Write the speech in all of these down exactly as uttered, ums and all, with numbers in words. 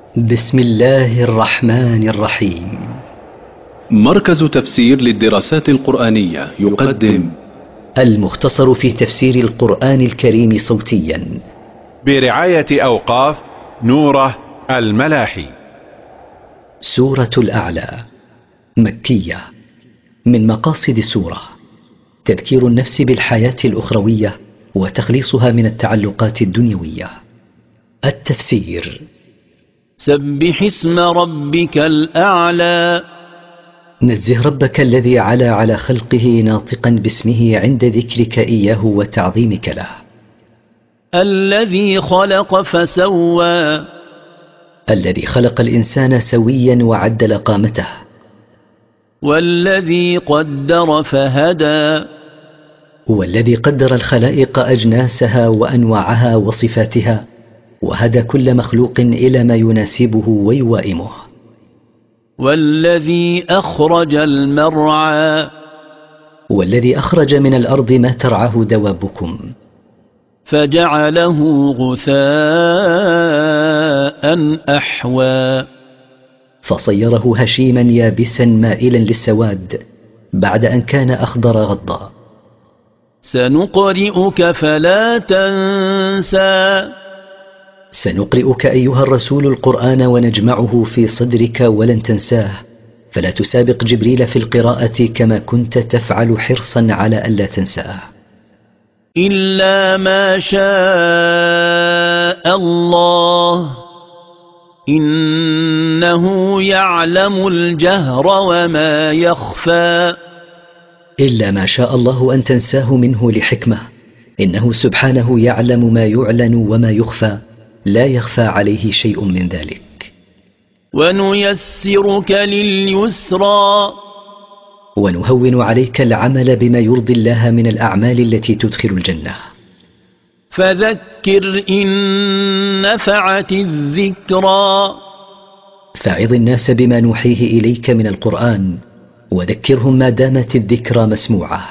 بسم الله الرحمن الرحيم. مركز تفسير للدراسات القرآنية يقدم المختصر في تفسير القرآن الكريم صوتيا برعاية أوقاف نوره الملاحي. سورة الأعلى مكية. من مقاصد السورة تذكير النفس بالحياة الأخروية وتخليصها من التعلقات الدنيوية. التفسير: سبح اسم ربك الأعلى. نزه ربك الذي علا على خلقه ناطقا باسمه عند ذكرك إياه وتعظيمك له. الذي خلق فسوى. الذي خلق الإنسان سويا وعدل قامته. والذي قدر فهدى. والذي قدر الخلائق أجناسها وأنواعها وصفاتها، وهدى كل مخلوق إلى ما يناسبه ويوائمه. والذي أخرج المرعى. والذي أخرج من الأرض ما ترعاه دوابكم. فجعله غثاء أحوى. فصيره هشيما يابسا مائلا للسواد بعد أن كان أخضر غضا. سنقرئك فلا تنسى. سنقرئك أيها الرسول القرآن ونجمعه في صدرك ولن تنساه، فلا تسابق جبريل في القراءة كما كنت تفعل حرصا على ألا تنساه. إلا ما شاء الله إنه يعلم الجهر وما يخفى. إلا ما شاء الله أن تنساه منه لحكمة، إنه سبحانه يعلم ما يعلن وما يخفى، لا يخفى عليه شيء من ذلك. ونيسرك لليسرى. ونهون عليك العمل بما يرضي الله من الأعمال التي تدخل الجنة. فذكر إن نفعت الذكرى. فعظ الناس بما نوحيه إليك من القرآن، وذكرهم ما دامت الذكرى مسموعة.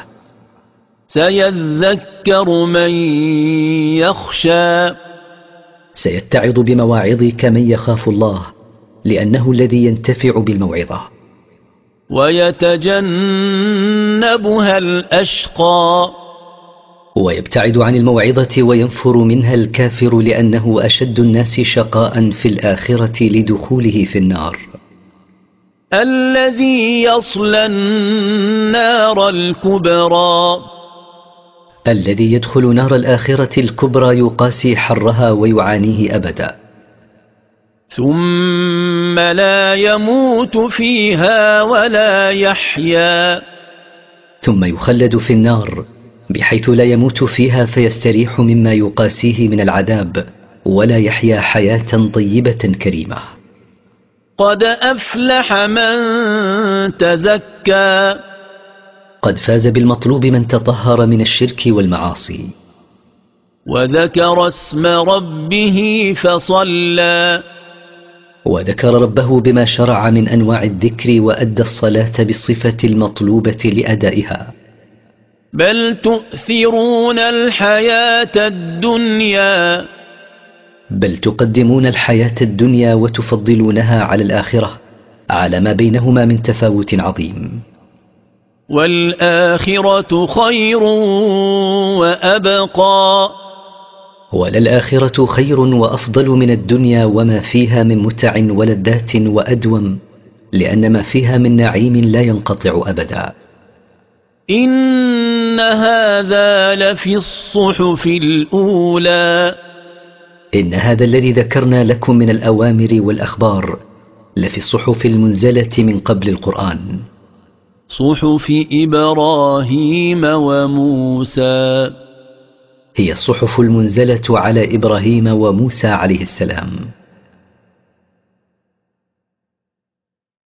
سيذكر من يخشى. سيتعظ بمواعظك من يخاف الله، لأنه الذي ينتفع بالموعظة. ويتجنبها الأشقى. ويبتعد عن الموعظة وينفر منها الكافر، لأنه أشد الناس شقاء في الآخرة لدخوله في النار. الذي يصلى النار الكبرى. الذي يدخل نار الآخرة الكبرى يقاسي حرها ويعانيه أبدا. ثم لا يموت فيها ولا يحيا. ثم يخلد في النار بحيث لا يموت فيها فيستريح مما يقاسيه من العذاب، ولا يحيا حياة طيبة كريمة. قد أفلح من تزكى. قد فاز بالمطلوب من تطهر من الشرك والمعاصي. وذكر اسم ربه فصلى. وذكر ربه بما شرع من أنواع الذكر، وأدى الصلاة بالصفة المطلوبة لأدائها. بل تؤثرون الحياة الدنيا. بل تقدمون الحياة الدنيا وتفضلونها على الآخرة، على ما بينهما من تفاوت عظيم. والآخرة خير وأبقى. وللآخرة خير وأفضل من الدنيا وما فيها من متع ولذات وأدوم، لأن ما فيها من نعيم لا ينقطع أبدا. إن هذا لفي الصحف الأولى. إن هذا الذي ذكرنا لكم من الأوامر والأخبار لفي الصحف المنزلة من قبل القرآن. صحف إبراهيم وموسى. هي الصحف المنزلة على إبراهيم وموسى عليه السلام.